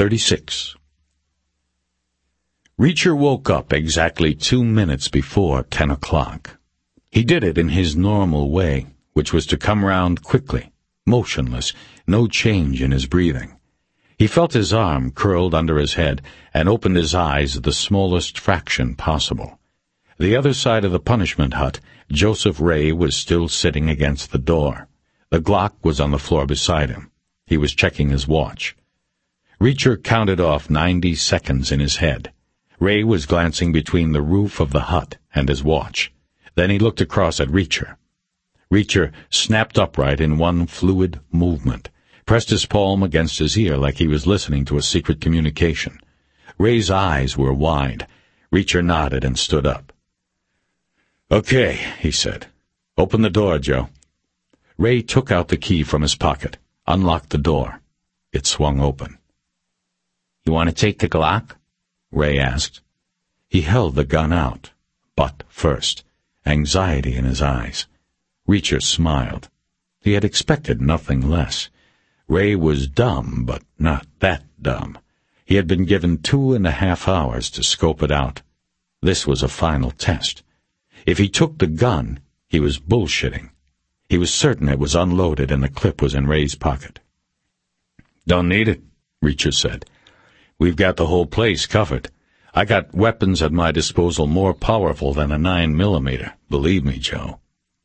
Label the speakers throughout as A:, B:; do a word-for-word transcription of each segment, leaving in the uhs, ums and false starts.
A: thirty-six. Reacher woke up exactly two minutes before ten o'clock. He did it in his normal way, which was to come round quickly, motionless, no change in his breathing. He felt his arm curled under his head and opened his eyes the smallest fraction possible. The other side of the punishment hut, Joseph Ray was still sitting against the door. The Glock was on the floor beside him. He was checking his watch. Reacher counted off ninety seconds in his head. Ray was glancing between the roof of the hut and his watch. Then he looked across at Reacher. Reacher snapped upright in one fluid movement, pressed his palm against his ear like he was listening to a secret communication. Ray's eyes were wide. Reacher nodded and stood up. "Okay," he said. "Open the door, Joe." Ray took out the key from his pocket, unlocked the door. It swung open. "You want to take the Glock?" Ray asked. He held the gun out, butt first, anxiety in his eyes. Reacher smiled. He had expected nothing less. Ray was dumb, but not that dumb. He had been given two and a half hours to scope it out. This was a final test. If he took the gun, he was bullshitting. He was certain it was unloaded and the clip was in Ray's pocket. "Don't need it," Reacher said. "We've got the whole place covered. I got weapons at my disposal more powerful than a nine millimeter, believe me, Joe."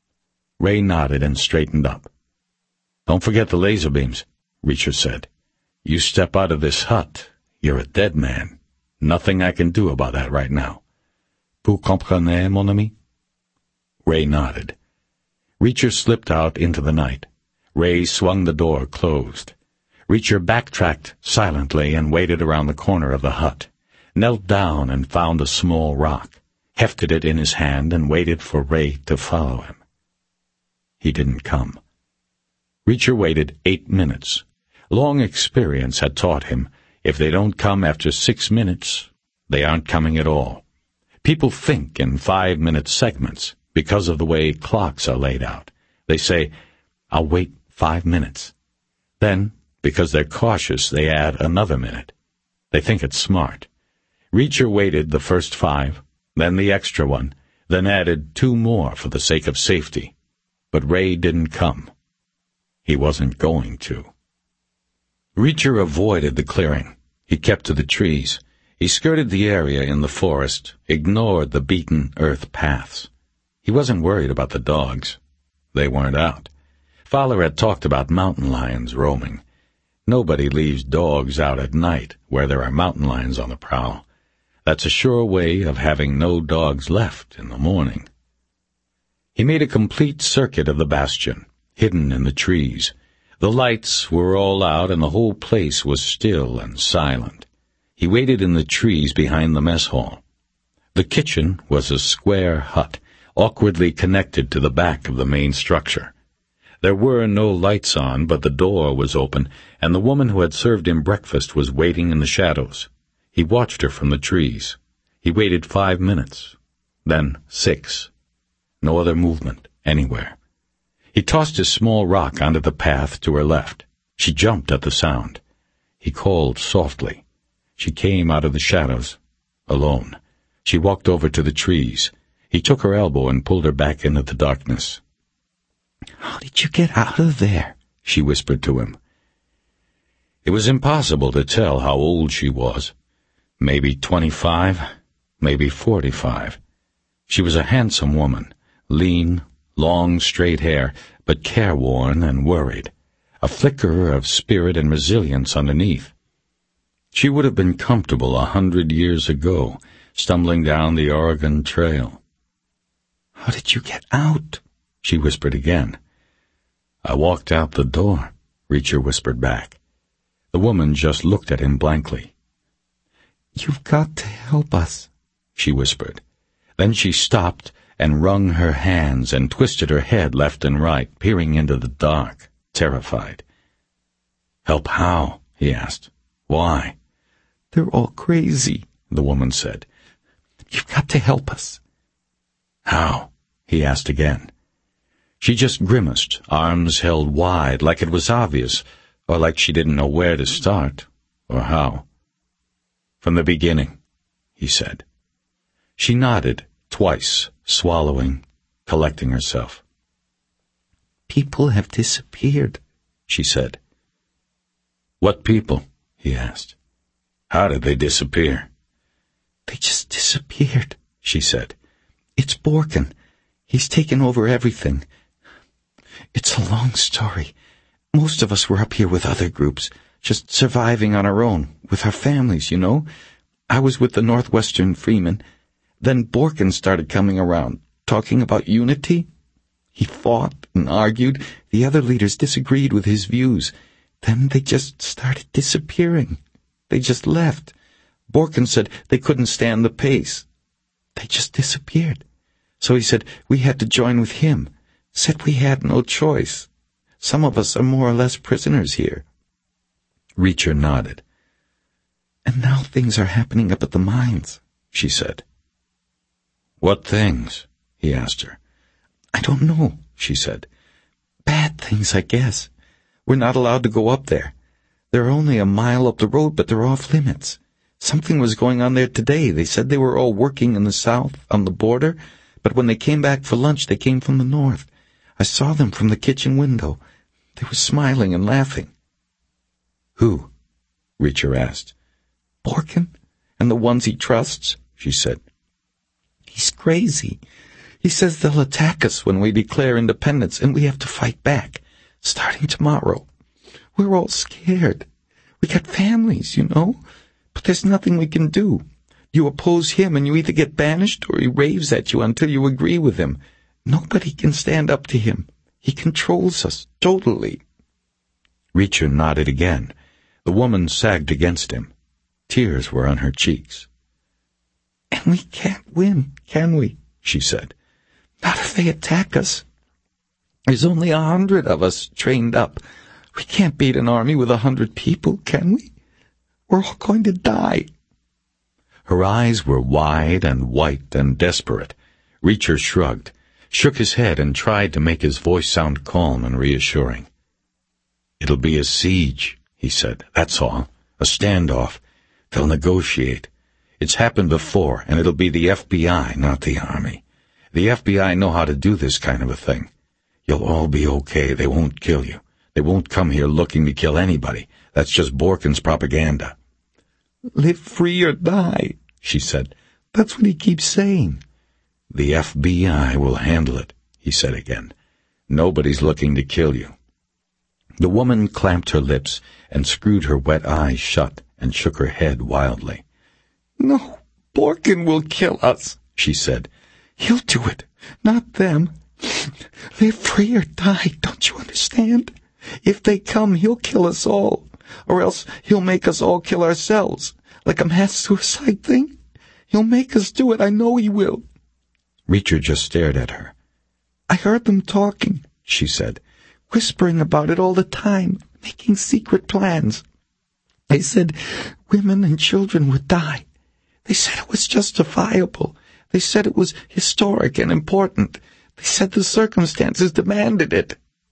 A: Ray nodded and straightened up. "Don't forget the laser beams," Reacher said. "You step out of this hut, you're a dead man. Nothing I can do about that right now. Vous comprenez, mon ami?" Ray nodded. Reacher slipped out into the night. Ray swung the door closed. Reacher backtracked silently and waited around the corner of the hut, knelt down and found a small rock, hefted it in his hand and waited for Ray to follow him. He didn't come. Reacher waited eight minutes. Long experience had taught him, if they don't come after six minutes, they aren't coming at all. People think in five-minute segments because of the way clocks are laid out. They say, "I'll wait five minutes." Then, because they're cautious, they add another minute. They think it's smart. Reacher waited the first five, then the extra one, then added two more for the sake of safety. But Ray didn't come. He wasn't going to. Reacher avoided the clearing. He kept to the trees. He skirted the area in the forest, ignored the beaten earth paths. He wasn't worried about the dogs. They weren't out. Fowler had talked about mountain lions roaming. Nobody leaves dogs out at night where there are mountain lions on the prowl. That's a sure way of having no dogs left in the morning. He made a complete circuit of the bastion, hidden in the trees. The lights were all out and the whole place was still and silent. He waited in the trees behind the mess hall. The kitchen was a square hut, awkwardly connected to the back of the main structure. There were no lights on, but the door was open, and the woman who had served him breakfast was waiting in the shadows. He watched her from the trees. He waited five minutes, then six. No other movement anywhere. He tossed his small rock onto the path to her left. She jumped at the sound. He called softly. She came out of the shadows, alone. She walked over to the trees. He took her elbow and pulled her back into the darkness. "How did you get out of there?" she whispered to him. It was impossible to tell how old she was. Maybe twenty-five, maybe forty-five. She was a handsome woman, lean, long, straight hair, but careworn and worried, a flicker of spirit and resilience underneath. She would have been comfortable a hundred years ago, stumbling down the Oregon Trail. "How did you get out?" she whispered again. "I walked out the door," Reacher whispered back. The woman just looked at him blankly. "You've got to help us," she whispered. Then she stopped and wrung her hands and twisted her head left and right, peering into the dark, terrified. "Help how?" he asked. "Why?" "They're all crazy," the woman said. "You've got to help us." "How?" he asked again. She just grimaced, arms held wide, like it was obvious, or like she didn't know where to start. Or how? From the beginning, he said. She nodded twice, swallowing, collecting herself. People have disappeared, she said. What people? He asked. How did they disappear? They just disappeared, she said. It's Borkin. He's taken over everything. It's a long story. Most of us were up here with other groups, just surviving on our own, with our families, you know. I was with the Northwestern Freemen. Then Borkin started coming around, talking about unity. He fought and argued. The other leaders disagreed with his views. Then they just started disappearing. They just left. Borkin said they couldn't stand the pace. They just disappeared. So he said we had to join with him. Said we had no choice. Some of us are more or less prisoners here. Reacher nodded. And now things are happening up at the mines, she said. What things? He asked her. I don't know, she said. Bad things, I guess. We're not allowed to go up there. They're only a mile up the road, but they're off limits. Something was going on there today. They said they were all working in the south, on the border, but when they came back for lunch, they came from the north. I saw them from the kitchen window. They were smiling and laughing. Who? Reacher asked. Borkin, and the ones he trusts, she said. He's crazy. He says they'll attack us when we declare independence, and we have to fight back, starting tomorrow. We're all scared. We got families, you know, but there's nothing we can do. You oppose him, and you either get banished or he raves at you until you agree with him. Nobody can stand up to him. He controls us, totally. Reacher nodded again. The woman sagged against him. Tears were on her cheeks. And we can't win, can we? She said. Not if they attack us. There's only a hundred of us trained up. We can't beat an army with a hundred people, can we? We're all going to die. Her eyes were wide and white and desperate. Reacher shrugged, shook his head, and tried to make his voice sound calm and reassuring. It'll be a siege, he said. That's all. A standoff. They'll negotiate. It's happened before, and it'll be the F B I, not the Army. The F B I know how to do this kind of a thing. You'll all be okay. They won't kill you. They won't come here looking to kill anybody. That's just Borkin's propaganda. Live free or die, she said. That's what he keeps saying. The F B I will handle it, he said again. Nobody's looking to kill you. The woman clamped her lips and screwed her wet eyes shut and shook her head wildly. No, Borkin will kill us, she said. He'll do it, not them. Live free or die, don't you understand? If they come, he'll kill us all, or else he'll make us all kill ourselves, like a mass suicide thing. He'll make us do it, I know he will. Reacher just stared at her. I heard them talking, she said, whispering about it all the time, making secret plans. They said women and children would die. They said it was justifiable. They said it was historic and important. They said the circumstances demanded it.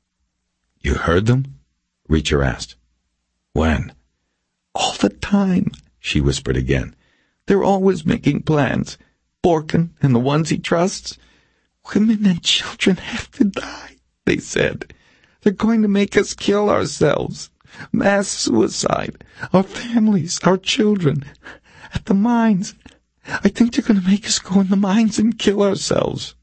A: You heard them? Reacher asked. When? All the time, she whispered again. They're always making plans. Borkin and the ones he trusts. Women and children have to die, they said. They're going to make us kill ourselves. Mass suicide. Our families, our children. At the mines. I think they're going to make us go in the mines and kill ourselves.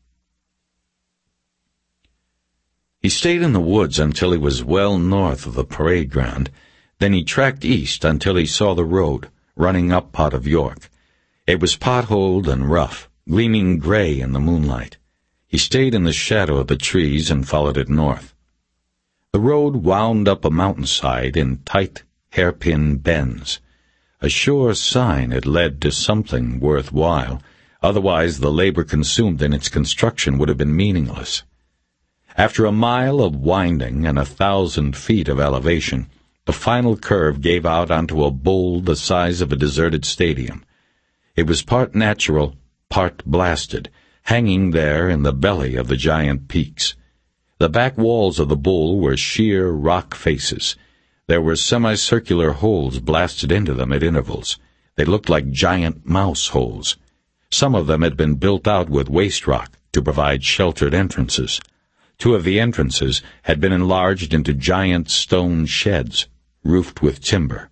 A: He stayed in the woods until he was well north of the parade ground. Then he tracked east until he saw the road, running up out of York. It was potholed and rough, gleaming gray in the moonlight. He stayed in the shadow of the trees and followed it north. The road wound up a mountainside in tight, hairpin bends. A sure sign it led to something worthwhile, otherwise the labor consumed in its construction would have been meaningless. After a mile of winding and a thousand feet of elevation, the final curve gave out onto a bowl the size of a deserted stadium. It was part natural, part blasted, hanging there in the belly of the giant peaks. The back walls of the bowl were sheer rock faces. There were semicircular holes blasted into them at intervals. They looked like giant mouse holes. Some of them had been built out with waste rock to provide sheltered entrances. Two of the entrances had been enlarged into giant stone sheds, roofed with timber.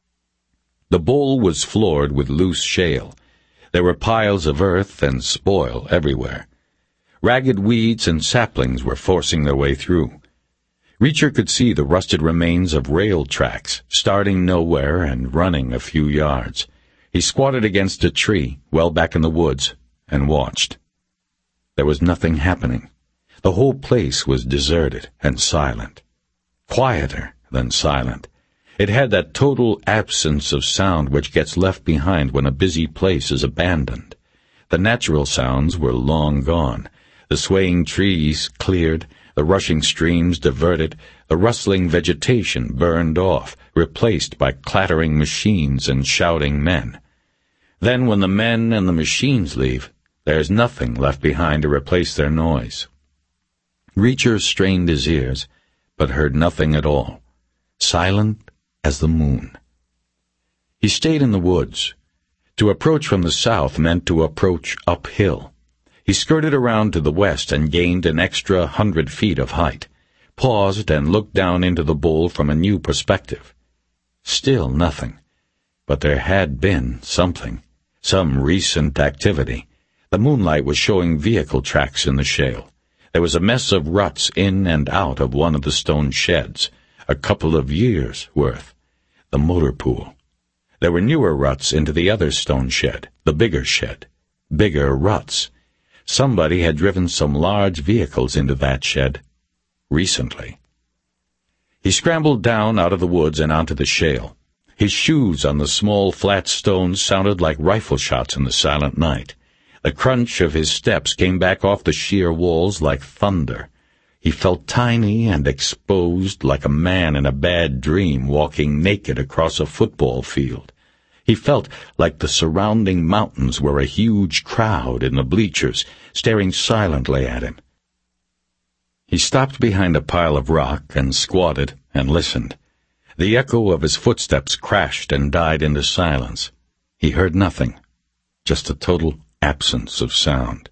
A: The bowl was floored with loose shale. There were piles of earth and spoil everywhere. Ragged weeds and saplings were forcing their way through. Reacher could see the rusted remains of rail tracks, starting nowhere and running a few yards. He squatted against a tree, well back in the woods, and watched. There was nothing happening. The whole place was deserted and silent. Quieter than silent. It had that total absence of sound which gets left behind when a busy place is abandoned. The natural sounds were long gone. The swaying trees cleared, the rushing streams diverted, the rustling vegetation burned off, replaced by clattering machines and shouting men. Then when the men and the machines leave, there's nothing left behind to replace their noise. Reacher strained his ears, but heard nothing at all. Silent as the moon. He stayed in the woods. To approach from the south meant to approach uphill. He skirted around to the west and gained an extra hundred feet of height, paused and looked down into the bowl from a new perspective. Still nothing. But there had been something, some recent activity. The moonlight was showing vehicle tracks in the shale. There was a mess of ruts in and out of one of the stone sheds, a couple of years' worth. The motor pool. There were newer ruts into the other stone shed, the bigger shed. Bigger ruts. Somebody had driven some large vehicles into that shed recently. He scrambled down out of the woods and onto the shale. His shoes on the small flat stones sounded like rifle shots in the silent night. The crunch of his steps came back off the sheer walls like thunder. He felt tiny and exposed like a man in a bad dream walking naked across a football field. He felt like the surrounding mountains were a huge crowd in the bleachers, staring silently at him. He stopped behind a pile of rock and squatted and listened. The echo of his footsteps crashed and died into silence. He heard nothing, just a total absence of sound.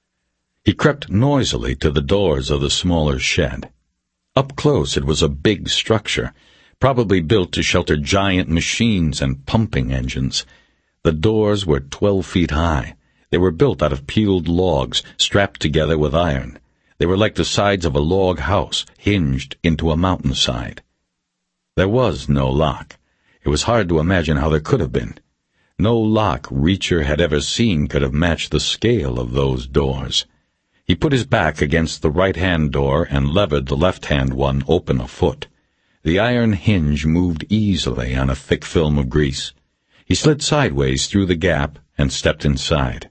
A: He crept noisily to the doors of the smaller shed. Up close it was a big structure, probably built to shelter giant machines and pumping engines. The doors were twelve feet high. They were built out of peeled logs, strapped together with iron. They were like the sides of a log house, hinged into a mountainside. There was no lock. It was hard to imagine how there could have been. No lock Reacher had ever seen could have matched the scale of those doors. He put his back against the right-hand door and levered the left-hand one open a foot. The iron hinge moved easily on a thick film of grease. He slid sideways through the gap and stepped inside.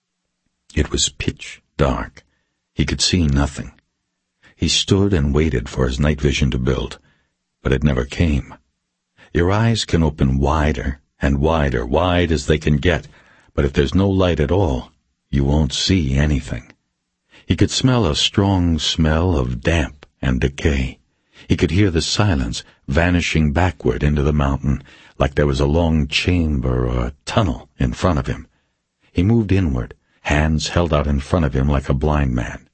A: It was pitch dark. He could see nothing. He stood and waited for his night vision to build, but it never came. Your eyes can open wider and wider, wide as they can get, but if there's no light at all, you won't see anything. He could smell a strong smell of damp and decay. He could hear the silence vanishing backward into the mountain, like there was a long chamber or a tunnel in front of him. He moved inward, hands held out in front of him like a blind man.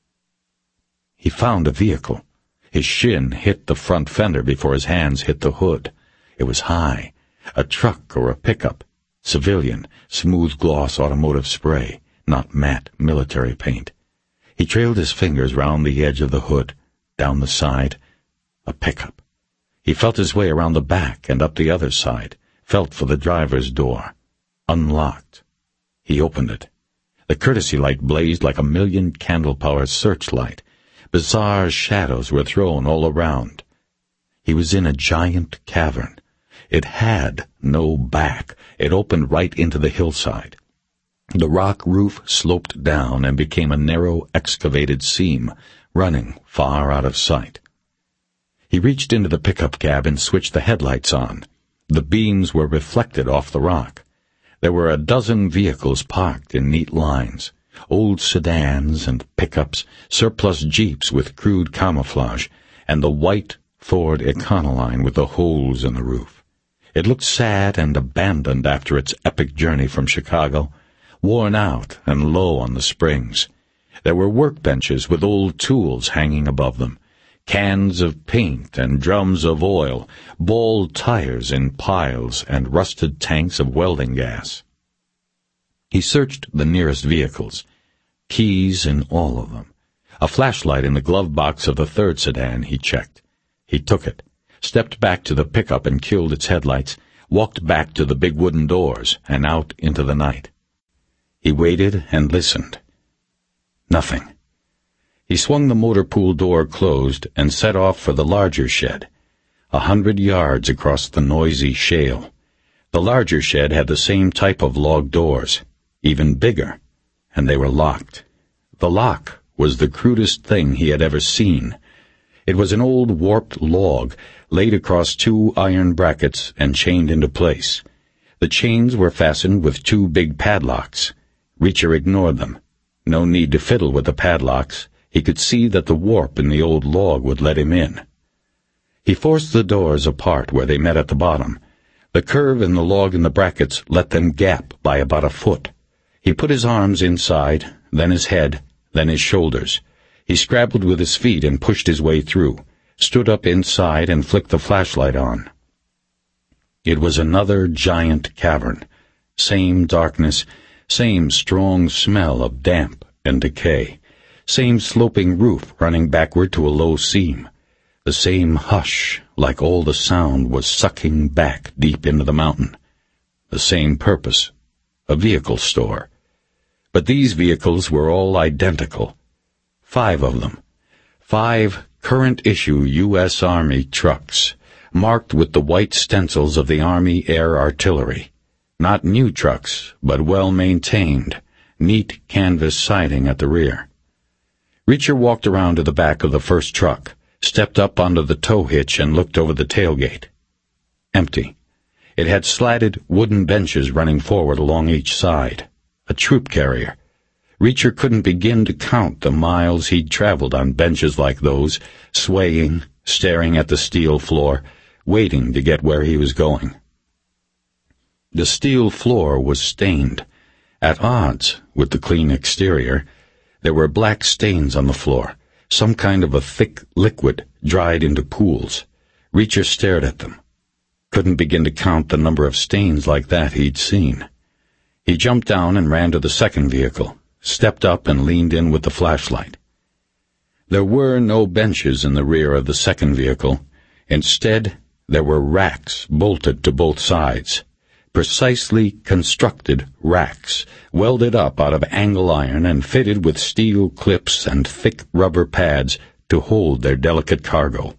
A: He found a vehicle. His shin hit the front fender before his hands hit the hood. It was high. A truck or a pickup. Civilian, smooth gloss automotive spray, not matte military paint. He trailed his fingers round the edge of the hood, down the side. A pickup. He felt his way around the back and up the other side, felt for the driver's door. Unlocked. He opened it. The courtesy light blazed like a million candle-power searchlight. Bizarre shadows were thrown all around. He was in a giant cavern. It had no back. It opened right into the hillside. The rock roof sloped down and became a narrow excavated seam, running far out of sight. He reached into the pickup cab and switched the headlights on. The beams were reflected off the rock. There were a dozen vehicles parked in neat lines, old sedans and pickups, surplus jeeps with crude camouflage, and the white, Ford Econoline with the holes in the roof. It looked sad and abandoned after its epic journey from Chicago, worn out and low on the springs. There were workbenches with old tools hanging above them, cans of paint and drums of oil, bald tires in piles, and rusted tanks of welding gas. He searched the nearest vehicles. Keys in all of them. A flashlight in the glove box of the third sedan he checked. He took it, stepped back to the pickup and killed its headlights, walked back to the big wooden doors and out into the night. He waited and listened. Nothing. He swung the motor pool door closed and set off for the larger shed, a hundred yards across the noisy shale. The larger shed had the same type of log doors, even bigger, and they were locked. The lock was the crudest thing he had ever seen. It was an old warped log laid across two iron brackets and chained into place. The chains were fastened with two big padlocks. Reacher ignored them. No need to fiddle with the padlocks. He could see that the warp in the old log would let him in. He forced the doors apart where they met at the bottom. The curve in the log in the brackets let them gap by about a foot. He put his arms inside, then his head, then his shoulders. He scrabbled with his feet and pushed his way through, stood up inside and flicked the flashlight on. It was another giant cavern. Same darkness, same strong smell of damp and decay. Same sloping roof running backward to a low seam. The same hush, like all the sound was sucking back deep into the mountain. The same purpose, a vehicle store. But these vehicles were all identical. Five of them. Five current-issue U S Army trucks, marked with the white stencils of the Army Air Artillery. Not new trucks, but well-maintained, neat canvas siding at the rear. Reacher walked around to the back of the first truck, stepped up onto the tow hitch and looked over the tailgate. Empty. It had slatted wooden benches running forward along each side. A troop carrier. Reacher couldn't begin to count the miles he'd traveled on benches like those, swaying, staring at the steel floor, waiting to get where he was going. The steel floor was stained. At odds with the clean exterior, there were black stains on the floor, some kind of a thick liquid dried into pools. Reacher stared at them. Couldn't begin to count the number of stains like that he'd seen. He jumped down and ran to the second vehicle, stepped up and leaned in with the flashlight. There were no benches in the rear of the second vehicle. Instead, there were racks bolted to both sides. Precisely constructed racks, welded up out of angle iron and fitted with steel clips and thick rubber pads to hold their delicate cargo.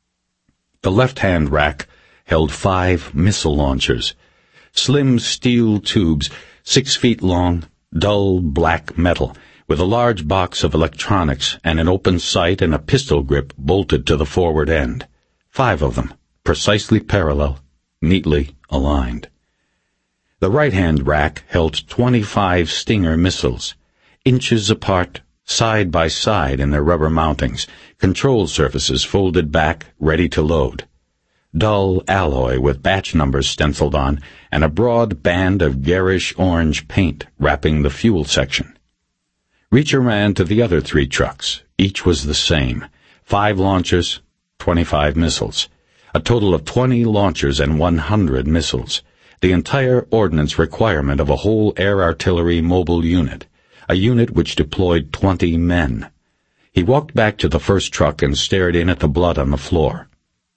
A: The left-hand rack held five missile launchers, slim steel tubes, six feet long, dull black metal, with a large box of electronics and an open sight and a pistol grip bolted to the forward end. Five of them, precisely parallel, neatly aligned. The right-hand rack held twenty-five Stinger missiles, inches apart, side by side in their rubber mountings, control surfaces folded back, ready to load. Dull alloy with batch numbers stenciled on, and a broad band of garish orange paint wrapping the fuel section. Reacher ran to the other three trucks. Each was the same. Five launchers, twenty-five missiles. A total of twenty launchers and one hundred missiles. The entire ordnance requirement of a whole air artillery mobile unit, a unit which deployed twenty men. He walked back to the first truck and stared in at the blood on the floor.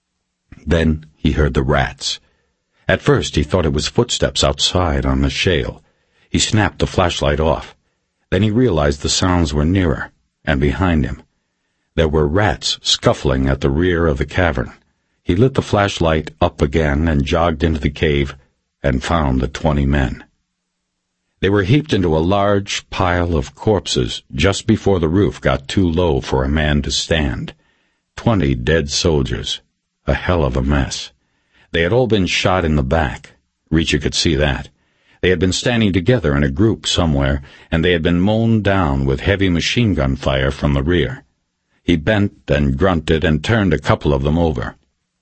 A: Then he heard the rats. At first he thought it was footsteps outside on the shale. He snapped the flashlight off. Then he realized the sounds were nearer, and behind him. There were rats scuffling at the rear of the cavern. He lit the flashlight up again and jogged into the cave, and found the twenty men. They were heaped into a large pile of corpses just before the roof got too low for a man to stand. Twenty dead soldiers. A hell of a mess. They had all been shot in the back. Reacher could see that. They had been standing together in a group somewhere, and they had been mown down with heavy machine gun fire from the rear. He bent and grunted and turned a couple of them over.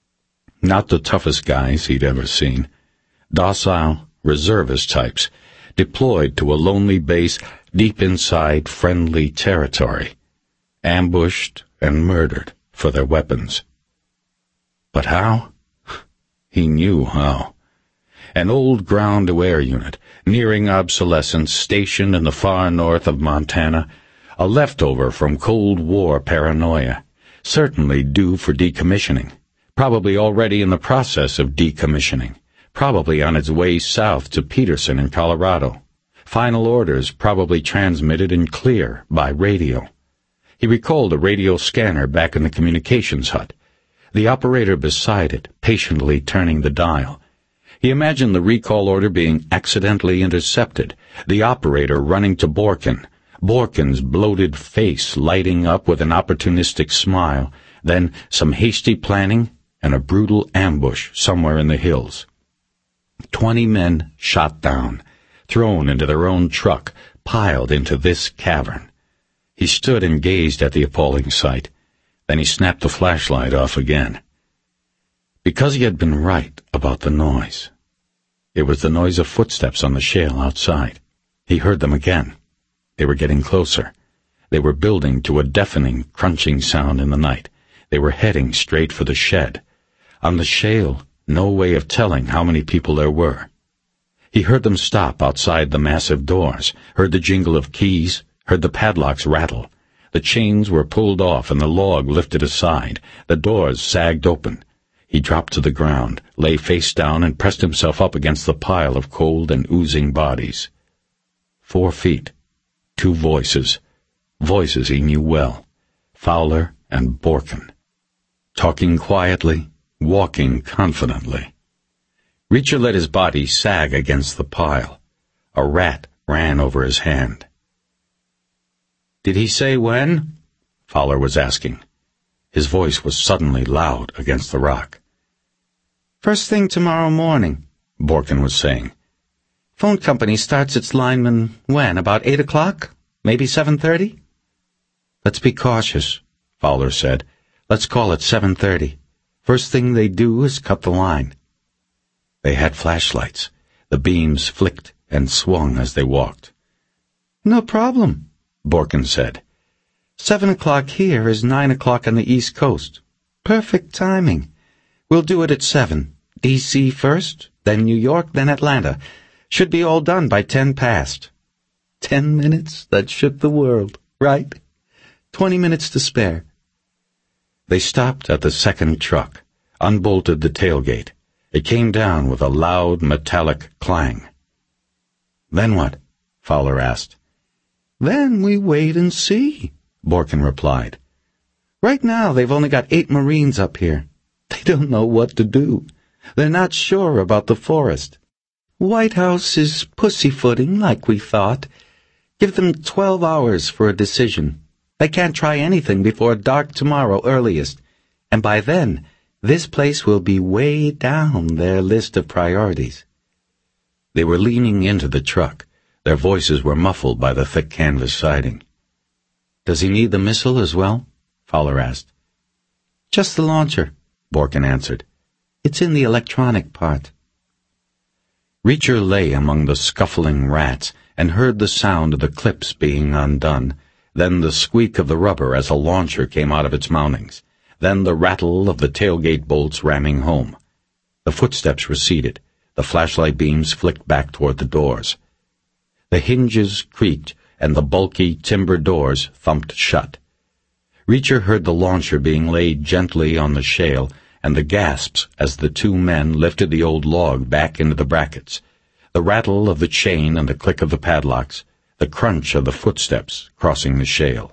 A: Not the toughest guys he'd ever seen. Docile, reservist types, deployed to a lonely base deep inside friendly territory, ambushed and murdered for their weapons. But how? He knew how. An old ground-to-air unit, nearing obsolescence, stationed in the far north of Montana, a leftover from Cold War paranoia, certainly due for decommissioning, probably already in the process of decommissioning, probably on its way south to Peterson in Colorado. Final orders probably transmitted in clear by radio. He recalled a radio scanner back in the communications hut, the operator beside it, patiently turning the dial. He imagined the recall order being accidentally intercepted, the operator running to Borkin, Borkin's bloated face lighting up with an opportunistic smile, then some hasty planning and a brutal ambush somewhere in the hills. Twenty men shot down, thrown into their own truck, piled into this cavern. He stood and gazed at the appalling sight. Then he snapped the flashlight off again. Because he had been right about the noise. It was the noise of footsteps on the shale outside. He heard them again. They were getting closer. They were building to a deafening, crunching sound in the night. They were heading straight for the shed. On the shale, no way of telling how many people there were. He heard them stop outside the massive doors, heard the jingle of keys, heard the padlocks rattle. The chains were pulled off and the log lifted aside. The doors sagged open. He dropped to the ground, lay face down, and pressed himself up against the pile of cold and oozing bodies. Four feet. Two voices. Voices he knew well. Fowler and Borkin. Talking quietly, walking confidently. Reacher let his body sag against the pile. A rat ran over his hand. "Did he say when?" Fowler was asking. His voice was suddenly loud against the rock. "First thing tomorrow morning," Borkin was saying. "Phone company starts its lineman when? About eight o'clock? Maybe seven thirty?" "Let's be cautious," Fowler said. "Let's call it seven thirty. First thing they do is cut the line." They had flashlights. The beams flicked and swung as they walked. "No problem," Borkin said. Seven o'clock here is nine o'clock on the East Coast. Perfect timing. We'll do it at seven. D C first, then New York, then Atlanta. Should be all done by ten past. Ten minutes that shook the world, right? Twenty minutes to spare. They stopped at the second truck, unbolted the tailgate. It came down with a loud metallic clang. "Then what?" Fowler asked. "Then we wait and see," Borkin replied. "Right now they've only got eight Marines up here. They don't know what to do. They're not sure about the forest. White House is pussyfooting like we thought. Give them twelve hours for a decision. They can't try anything before dark tomorrow earliest, and by then this place will be way down their list of priorities." They were leaning into the truck. Their voices were muffled by the thick canvas siding. "Does he need the missile as well?" Fowler asked. "Just the launcher," Borkin answered. "It's in the electronic part." Reacher lay among the scuffling rats and heard the sound of the clips being undone, then the squeak of the rubber as a launcher came out of its mountings, then the rattle of the tailgate bolts ramming home. The footsteps receded. The flashlight beams flicked back toward the doors. The hinges creaked, and the bulky timber doors thumped shut. Reacher heard the launcher being laid gently on the shale, and the gasps as the two men lifted the old log back into the brackets, the rattle of the chain and the click of the padlocks, the crunch of the footsteps crossing the shale.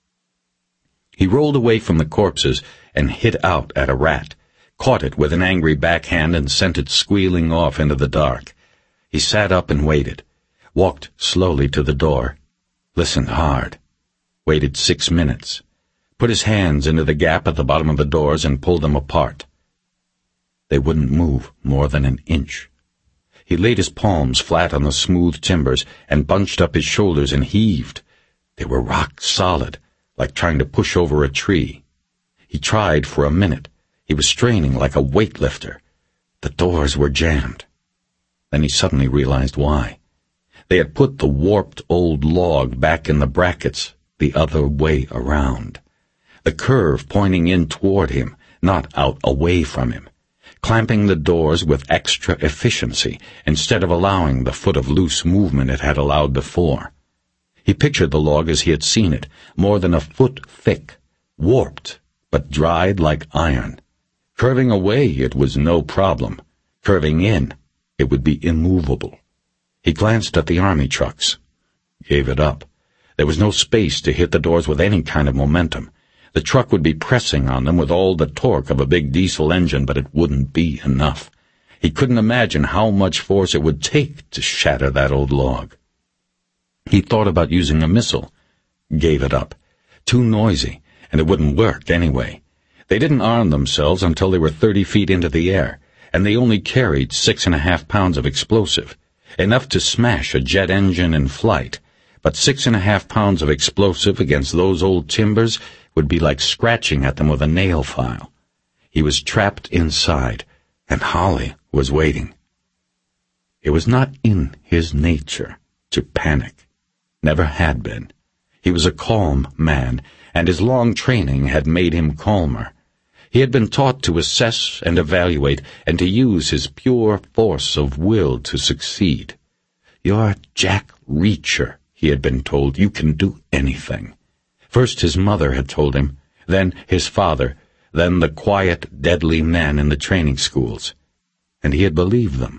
A: He rolled away from the corpses and hit out at a rat, caught it with an angry backhand and sent it squealing off into the dark. He sat up and waited, walked slowly to the door, listened hard, waited six minutes, put his hands into the gap at the bottom of the doors and pulled them apart. They wouldn't move more than an inch. He laid his palms flat on the smooth timbers and bunched up his shoulders and heaved. They were rock solid, like trying to push over a tree. He tried for a minute. He was straining like a weightlifter. The doors were jammed. Then he suddenly realized why. They had put the warped old log back in the brackets the other way around. The curve pointing in toward him, not out away from him, clamping the doors with extra efficiency instead of allowing the foot of loose movement it had allowed before. He pictured the log as he had seen it, more than a foot thick, warped, but dried like iron. Curving away, it was no problem. Curving in, it would be immovable. He glanced at the army trucks. Gave it up. There was no space to hit the doors with any kind of momentum. The truck would be pressing on them with all the torque of a big diesel engine, but it wouldn't be enough. He couldn't imagine how much force it would take to shatter that old log. He thought about using a missile. Gave it up. Too noisy, and it wouldn't work anyway. They didn't arm themselves until they were thirty feet into the air, and they only carried six and a half pounds of explosive, enough to smash a jet engine in flight. But six and a half pounds of explosive against those old timbers would be like scratching at them with a nail file. He was trapped inside, and Holly was waiting. It was not in his nature to panic. Never had been. He was a calm man, and his long training had made him calmer. He had been taught to assess and evaluate, and to use his pure force of will to succeed. "You're Jack Reacher," he had been told. "You can do anything." First his mother had told him, then his father, then the quiet, deadly men in the training schools. And he had believed them.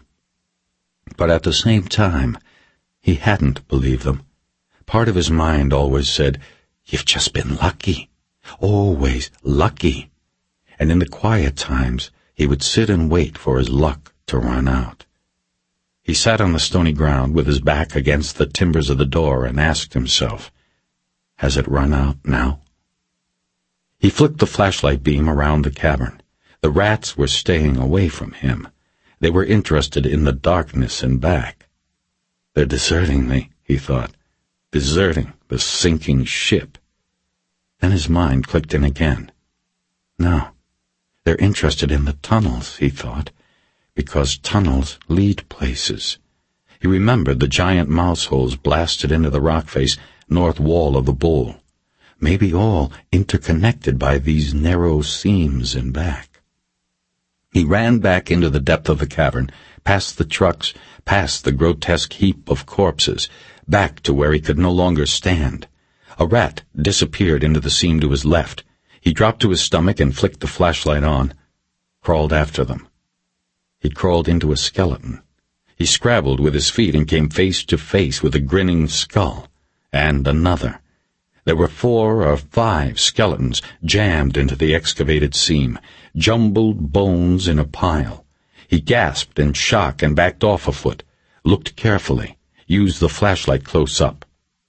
A: But at the same time, he hadn't believed them. Part of his mind always said, "You've just been lucky. Always lucky." And in the quiet times, he would sit and wait for his luck to run out. He sat on the stony ground with his back against the timbers of the door and asked himself, has it run out now? He flicked the flashlight beam around the cavern. The rats were staying away from him. They were interested in the darkness and back. "They're deserting me," he thought. "Deserting the sinking ship." Then his mind clicked in again. No, they're interested in the tunnels, he thought, because tunnels lead places. He remembered the giant mouse holes blasted into the rock face north wall of the bowl, maybe all interconnected by these narrow seams in back. He ran back into the depth of the cavern, past the trucks, past the grotesque heap of corpses, back to where he could no longer stand. A rat disappeared into the seam to his left. He dropped to his stomach and flicked the flashlight on, crawled after them. He crawled into a skeleton. He scrabbled with his feet and came face to face with a grinning skull. And another. There were four or five skeletons jammed into the excavated seam, jumbled bones in a pile. He gasped in shock and backed off a foot, looked carefully, used the flashlight close up.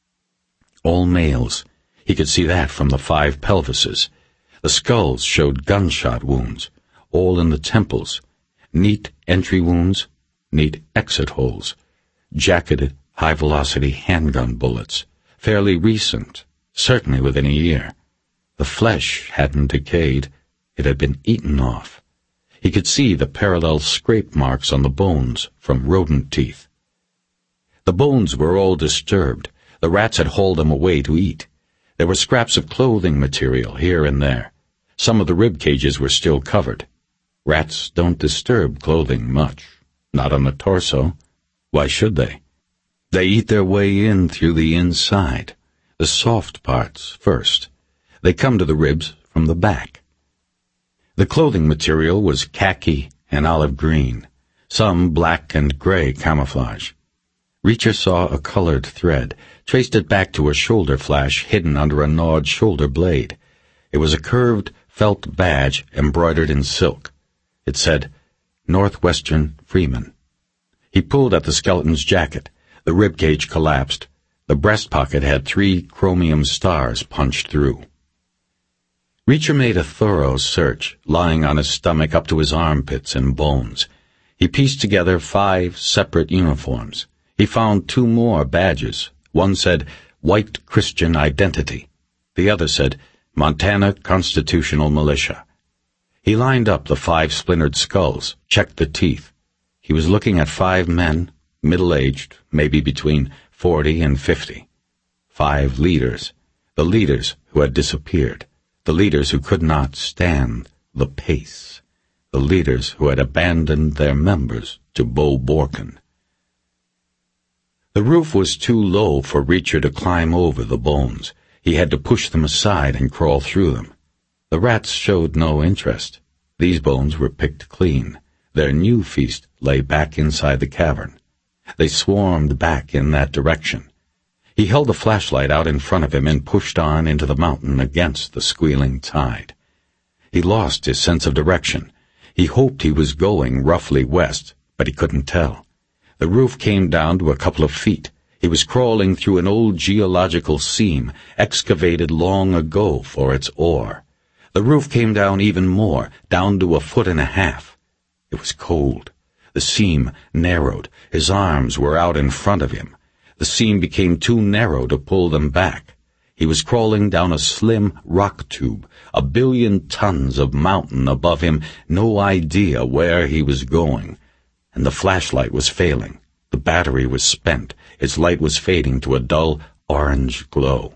A: All males. He could see that from the five pelvises. The skulls showed gunshot wounds, all in the temples. Neat entry wounds, neat exit holes. Jacketed, high-velocity handgun bullets. Fairly recent, certainly within a year. The flesh hadn't decayed. It had been eaten off. He could see the parallel scrape marks on the bones from rodent teeth. The bones were all disturbed. The rats had hauled them away to eat. There were scraps of clothing material here and there. Some of the rib cages were still covered. Rats don't disturb clothing much. Not on the torso. Why should they? They eat their way in through the inside, the soft parts first. They come to the ribs from the back. The clothing material was khaki and olive green, some black and gray camouflage. Reacher saw a colored thread, traced it back to a shoulder flash hidden under a gnawed shoulder blade. It was a curved felt badge embroidered in silk. It said, Northwestern Freeman. He pulled at the skeleton's jacket. The ribcage collapsed. The breast pocket had three chromium stars punched through. Reacher made a thorough search, lying on his stomach up to his armpits and bones. He pieced together five separate uniforms. He found two more badges. One said, White Christian Identity. The other said, Montana Constitutional Militia. He lined up the five splintered skulls, checked the teeth. He was looking at five men, middle-aged, maybe between forty and fifty. Five leaders, the leaders who had disappeared, the leaders who could not stand the pace, the leaders who had abandoned their members to Bo Borken. The roof was too low for Reacher to climb over the bones. He had to push them aside and crawl through them. The rats showed no interest. These bones were picked clean. Their new feast lay back inside the cavern. They swarmed back in that direction. He held the flashlight out in front of him and pushed on into the mountain against the squealing tide. He lost his sense of direction. He hoped he was going roughly west, but he couldn't tell. The roof came down to a couple of feet. He was crawling through an old geological seam, excavated long ago for its ore. The roof came down even more, down to a foot and a half. It was cold. The seam narrowed. His arms were out in front of him. The seam became too narrow to pull them back. He was crawling down a slim rock tube, a billion tons of mountain above him, no idea where he was going. And the flashlight was failing. The battery was spent. Its light was fading to a dull orange glow.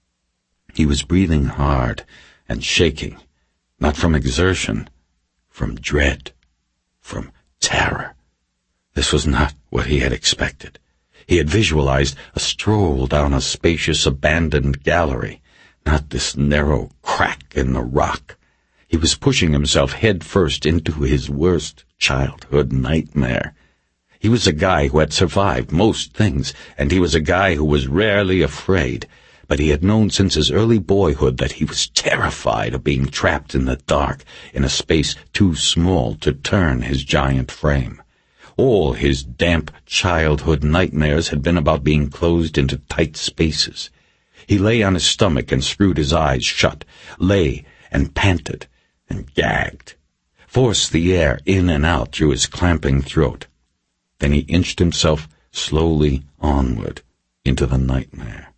A: He was breathing hard and shaking, not from exertion, from dread, from terror. This was not what he had expected. He had visualized a stroll down a spacious abandoned gallery, not this narrow crack in the rock. He was pushing himself head first into his worst childhood nightmare. He was a guy who had survived most things, and he was a guy who was rarely afraid, but he had known since his early boyhood that he was terrified of being trapped in the dark, in a space too small to turn his giant frame. All his damp childhood nightmares had been about being closed into tight spaces. He lay on his stomach and screwed his eyes shut, lay and panted and gagged, forced the air in and out through his clamping throat. Then he inched himself slowly onward into the nightmare.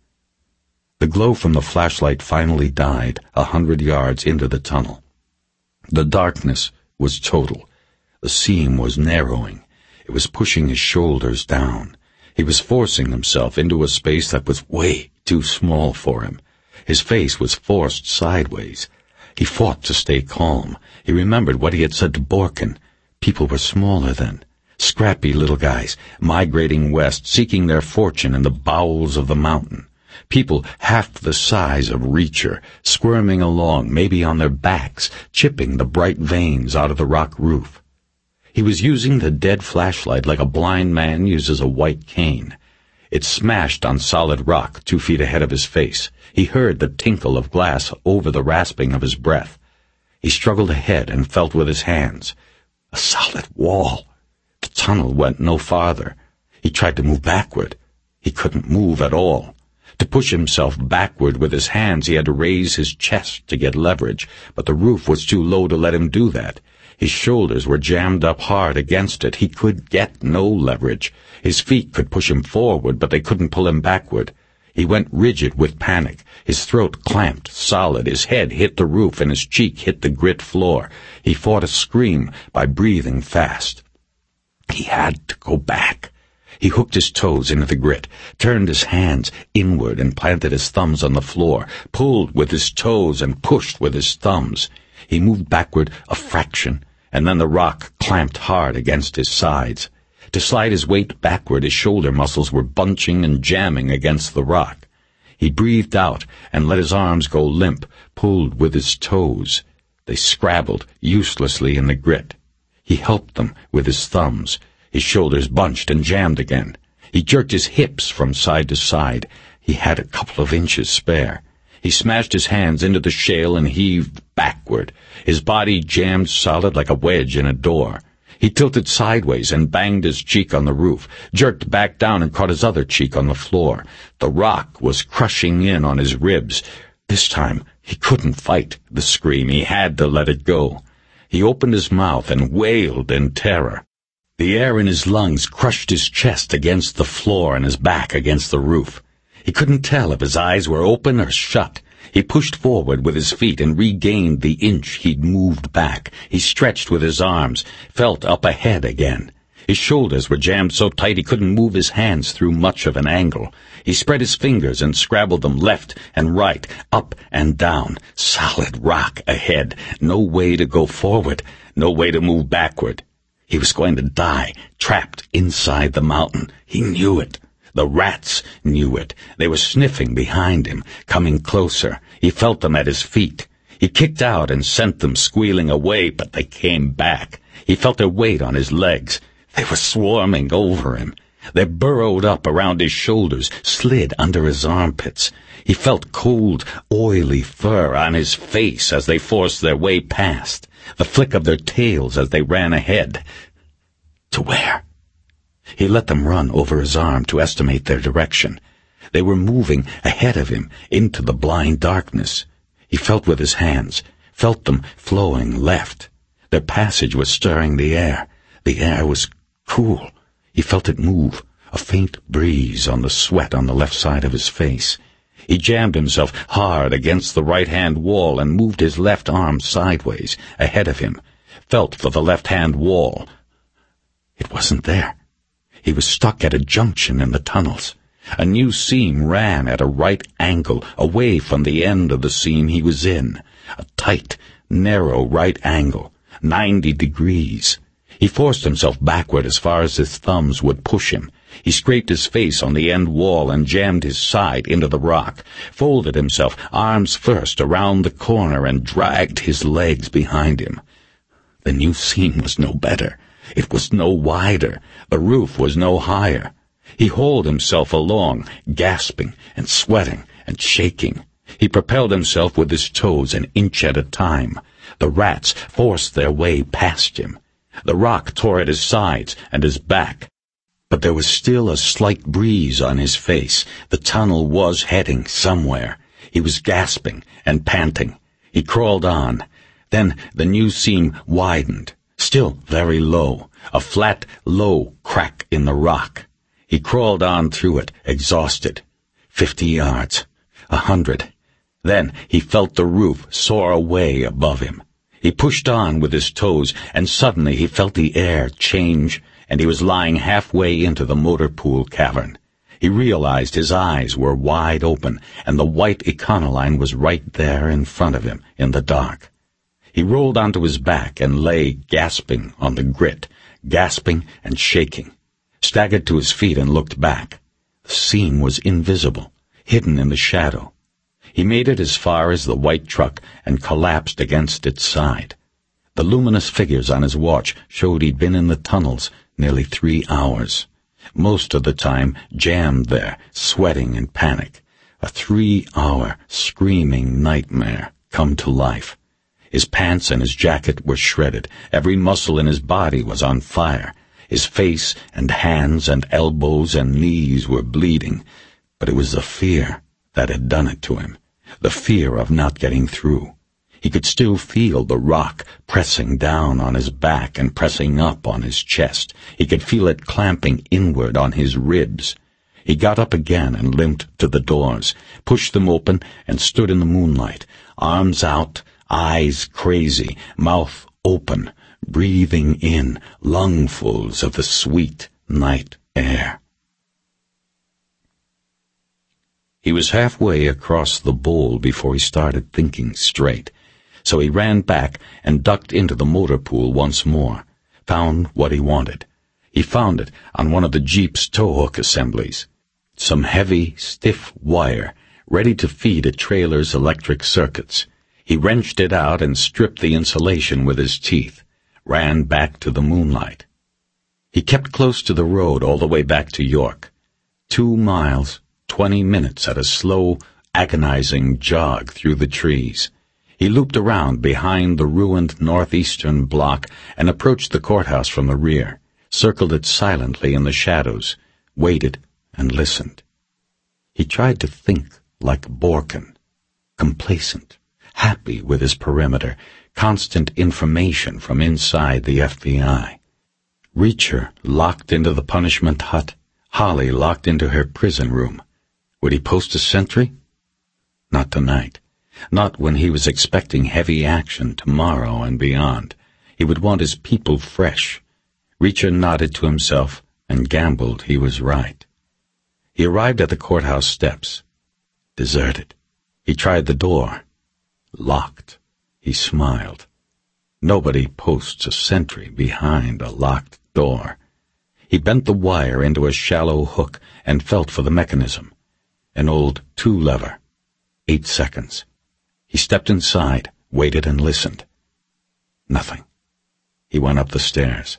A: The glow from the flashlight finally died a hundred yards into the tunnel. The darkness was total. The seam was narrowing. It was pushing his shoulders down. He was forcing himself into a space that was way too small for him. His face was forced sideways. He fought to stay calm. He remembered what he had said to Borken. People were smaller then. Scrappy little guys, migrating west, seeking their fortune in the bowels of the mountain. People half the size of Reacher, squirming along, maybe on their backs, chipping the bright veins out of the rock roof. He was using the dead flashlight like a blind man uses a white cane. It smashed on solid rock two feet ahead of his face. He heard the tinkle of glass over the rasping of his breath. He struggled ahead and felt with his hands. A solid wall. The tunnel went no farther. He tried to move backward. He couldn't move at all. To push himself backward with his hands, he had to raise his chest to get leverage, but the roof was too low to let him do that. His shoulders were jammed up hard against it. He could get no leverage. His feet could push him forward, but they couldn't pull him backward. He went rigid with panic. His throat clamped solid. His head hit the roof and his cheek hit the grit floor. He fought a scream by breathing fast. He had to go back. He hooked his toes into the grit, turned his hands inward and planted his thumbs on the floor, pulled with his toes and pushed with his thumbs. He moved backward a fraction, and then the rock clamped hard against his sides. To slide his weight backward, his shoulder muscles were bunching and jamming against the rock. He breathed out and let his arms go limp, pulled with his toes. They scrabbled uselessly in the grit. He helped them with his thumbs. His shoulders bunched and jammed again. He jerked his hips from side to side. He had a couple of inches spare. He smashed his hands into the shale and heaved backward. His body jammed solid like a wedge in a door. He tilted sideways and banged his cheek on the roof, jerked back down and caught his other cheek on the floor. The rock was crushing in on his ribs. This time he couldn't fight the scream. He had to let it go. He opened his mouth and wailed in terror. The air in his lungs crushed his chest against the floor and his back against the roof. He couldn't tell if his eyes were open or shut. He pushed forward with his feet and regained the inch he'd moved back. He stretched with his arms, felt up ahead again. His shoulders were jammed so tight he couldn't move his hands through much of an angle. He spread his fingers and scrabbled them left and right, up and down. Solid rock ahead. No way to go forward. No way to move backward. He was going to die, trapped inside the mountain. He knew it. The rats knew it. They were sniffing behind him, coming closer. He felt them at his feet. He kicked out and sent them squealing away, but they came back. He felt their weight on his legs. They were swarming over him. They burrowed up around his shoulders, slid under his armpits. He felt cold, oily fur on his face as they forced their way past, the flick of their tails as they ran ahead. To where? He let them run over his arm to estimate their direction. They were moving ahead of him into the blind darkness. He felt with his hands, felt them flowing left. Their passage was stirring the air. The air was cool. He felt it move, a faint breeze on the sweat on the left side of his face. He jammed himself hard against the right-hand wall and moved his left arm sideways ahead of him, felt for the left-hand wall. It wasn't there. He was stuck at a junction in the tunnels. A new seam ran at a right angle away from the end of the seam he was in. A tight, narrow right angle, ninety degrees. He forced himself backward as far as his thumbs would push him. He scraped his face on the end wall and jammed his side into the rock, folded himself, arms first, around the corner and dragged his legs behind him. The new seam was no better. It was no wider. The roof was no higher. He hauled himself along, gasping and sweating and shaking. He propelled himself with his toes an inch at a time. The rats forced their way past him. The rock tore at his sides and his back. But there was still a slight breeze on his face. The tunnel was heading somewhere. He was gasping and panting. He crawled on. Then the new seam widened. Still very low, a flat, low crack in the rock. He crawled on through it, exhausted. Fifty yards, a hundred. Then he felt the roof soar away above him. He pushed on with his toes, and suddenly he felt the air change, and he was lying halfway into the motor pool cavern. He realized his eyes were wide open, and the white Econoline was right there in front of him in the dark. He rolled onto his back and lay gasping on the grit, gasping and shaking, staggered to his feet and looked back. The seam was invisible, hidden in the shadow. He made it as far as the white truck and collapsed against its side. The luminous figures on his watch showed he'd been in the tunnels nearly three hours, most of the time jammed there, sweating in panic. A three-hour, screaming nightmare come to life. His pants and his jacket were shredded. Every muscle in his body was on fire. His face and hands and elbows and knees were bleeding. But it was the fear that had done it to him, the fear of not getting through. He could still feel the rock pressing down on his back and pressing up on his chest. He could feel it clamping inward on his ribs. He got up again and limped to the doors, pushed them open, and stood in the moonlight, arms out, eyes crazy, mouth open, breathing in lungfuls of the sweet night air. He was halfway across the bowl before he started thinking straight, so he ran back and ducked into the motor pool once more, found what he wanted. He found it on one of the Jeep's tow-hook assemblies, some heavy, stiff wire ready to feed a trailer's electric circuits. He wrenched it out and stripped the insulation with his teeth, ran back to the moonlight. He kept close to the road all the way back to York. Two miles, twenty minutes at a slow, agonizing jog through the trees. He looped around behind the ruined northeastern block and approached the courthouse from the rear, circled it silently in the shadows, waited and listened. He tried to think like Borkin, complacent, happy with his perimeter, constant information from inside the F B I. Reacher locked into the punishment hut, Holly locked into her prison room. Would he post a sentry? Not tonight. not when he was expecting heavy action tomorrow and beyond. He would want his people fresh. Reacher nodded to himself and gambled he was right. He arrived at the courthouse steps. Deserted. He tried the door. Locked. He smiled. Nobody posts a sentry behind a locked door. He bent the wire into a shallow hook and felt for the mechanism. An old two-lever. Eight seconds. He stepped inside, waited and listened. Nothing. He went up the stairs.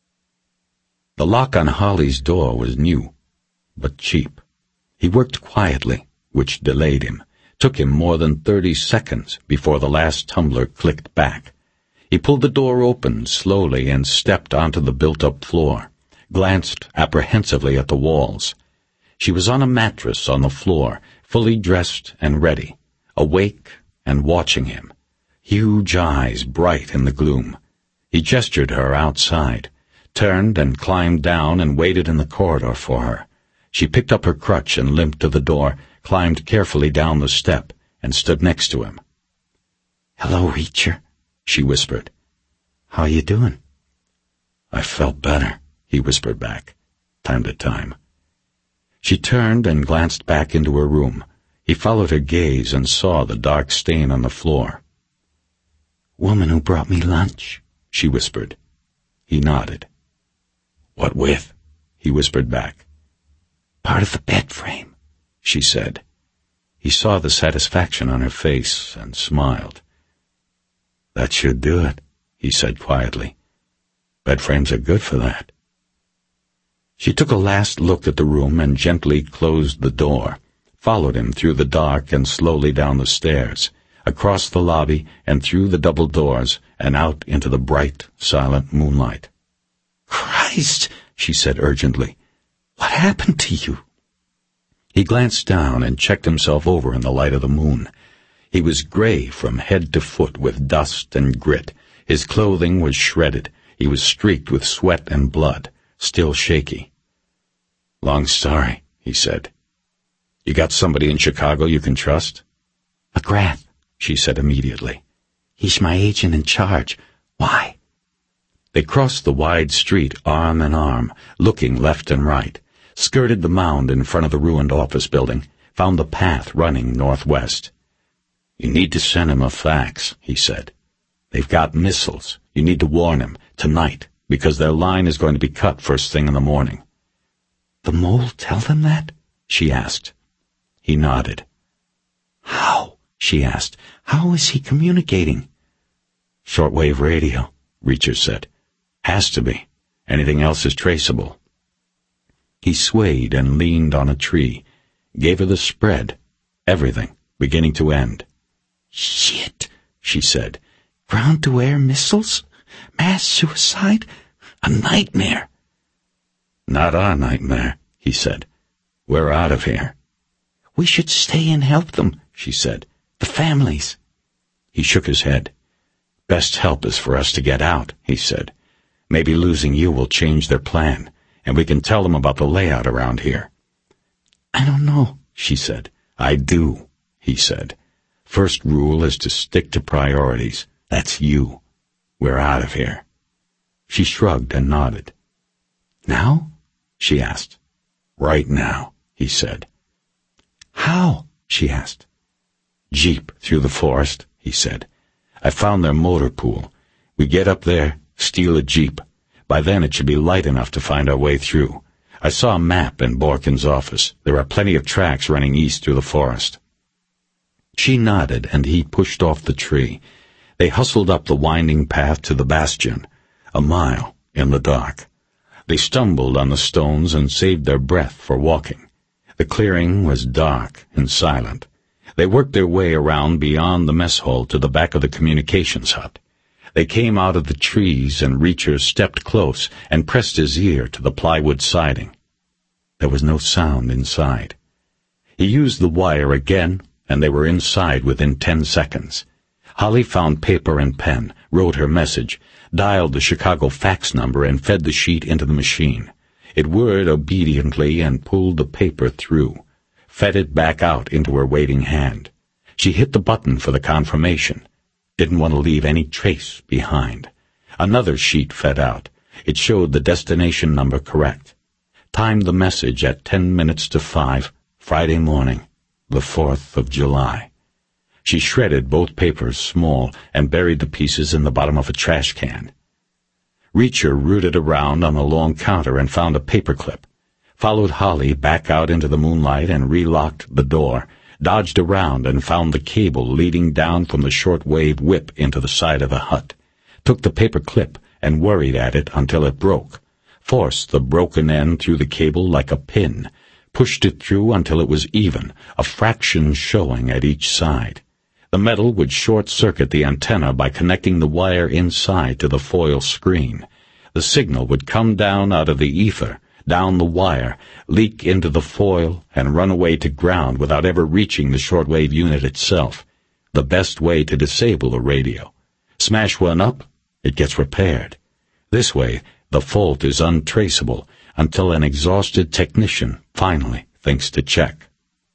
A: The lock on Holly's door was new, but cheap. He worked quietly, which delayed him. Took him more than thirty seconds before the last tumbler clicked back. He pulled the door open slowly and stepped onto the built-up floor, glanced apprehensively at the walls. She was on a mattress on the floor, fully dressed and ready, awake and watching him, huge eyes bright in the gloom. He gestured her outside, turned and climbed down and waited in the corridor for her. She picked up her crutch and limped to the door, climbed carefully down the step, and stood next to him. "Hello, Reacher," she whispered. "How you doing?" "I felt better," he whispered back, time to time. She turned and glanced back into her room. He followed her gaze and saw the dark stain on the floor. "Woman who brought me lunch," she whispered. He nodded. "What with?" he whispered back. "Part of the bed frame," she said. He saw the satisfaction on her face and smiled. "That should do it," he said quietly. "Bed frames are good for that." She took a last look at the room and gently closed the door, followed him through the dark and slowly down the stairs, across the lobby and through the double doors and out into the bright, silent moonlight. "Christ," she said urgently, "what happened to you?" He glanced down and checked himself over in the light of the moon. He was gray from head to foot with dust and grit. His clothing was shredded. He was streaked with sweat and blood, still shaky. "Long story," he said. "You got somebody in Chicago you can trust?" "McGrath," she said immediately. "He's my agent in charge. Why?" They crossed the wide street arm in arm, looking left and right, skirted the mound in front of the ruined office building, found the path running northwest. "You need to send him a fax," he said. "They've got missiles. You need to warn him, tonight, because their line is going to be cut first thing in the morning." "The mole tell them that?" she asked. He nodded. "How?" she asked. "How is he communicating?" "Shortwave radio," Reacher said. "Has to be. Anything else is traceable." He swayed and leaned on a tree, gave her the spread, everything, beginning to end. "Shit," she said. "Ground-to-air missiles? Mass suicide? A nightmare." "Not our nightmare," he said. "We're out of here." "We should stay and help them," she said. "The families." He shook his head. "Best help is for us to get out," he said. "Maybe losing you will change their plan, and we can tell them about the layout around here." "I don't know," she said. "I do," he said. "First rule is to stick to priorities. That's you. We're out of here." She shrugged and nodded. "Now?" she asked. "Right now," he said. "How?" she asked. "Jeep through the forest," he said. "I found their motor pool. We get up there, steal a Jeep. By then it should be light enough to find our way through. I saw a map in Borkin's office. There are plenty of tracks running east through the forest." She nodded, and he pushed off the tree. They hustled up the winding path to the bastion, a mile in the dark. They stumbled on the stones and saved their breath for walking. The clearing was dark and silent. They worked their way around beyond the mess hall to the back of the communications hut. They came out of the trees, and Reacher stepped close and pressed his ear to the plywood siding. There was no sound inside. He used the wire again, and they were inside within ten seconds. Holly found paper and pen, wrote her message, dialed the Chicago fax number, and fed the sheet into the machine. It whirred obediently and pulled the paper through, fed it back out into her waiting hand. She hit the button for the confirmation. Didn't want to leave any trace behind. Another sheet fed out. It showed the destination number correct. Timed the message at ten minutes to five, Friday morning, the fourth of July. She shredded both papers small and buried the pieces in the bottom of a trash can. Reacher rooted around on a long counter and found a paperclip, followed Holly back out into the moonlight and relocked the door, dodged around and found the cable leading down from the short-wave whip into the side of the hut, took the paperclip and worried at it until it broke, forced the broken end through the cable like a pin, pushed it through until it was even, a fraction showing at each side. The metal would short-circuit the antenna by connecting the wire inside to the foil screen. The signal would come down out of the ether, down the wire, leak into the foil, and run away to ground without ever reaching the shortwave unit itself. The best way to disable a radio. Smash one up, it gets repaired. This way, the fault is untraceable until an exhausted technician finally thinks to check.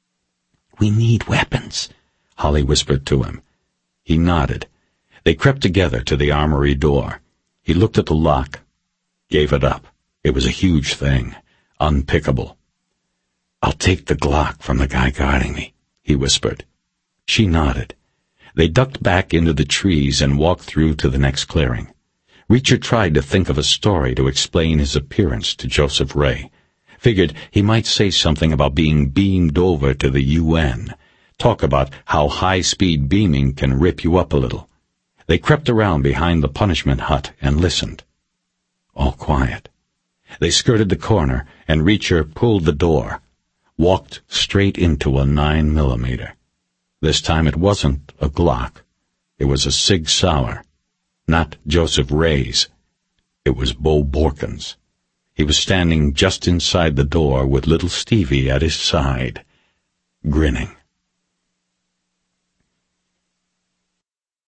A: "We need weapons," Holly whispered to him. He nodded. They crept together to the armory door. He looked at the lock, gave it up. It was a huge thing, unpickable. "I'll take the Glock from the guy guarding me," he whispered. She nodded. They ducked back into the trees and walked through to the next clearing. Reacher tried to think of a story to explain his appearance to Joseph Ray. Figured he might say something about being beamed over to the U N. Talk about how high-speed beaming can rip you up a little. They crept around behind the punishment hut and listened. All quiet. They skirted the corner, and Reacher pulled the door, walked straight into a nine millimeter. This time it wasn't a Glock. It was a Sig Sauer. Not Joseph Ray's. It was Bo Borkins. He was standing just inside the door with little Stevie at his side, grinning.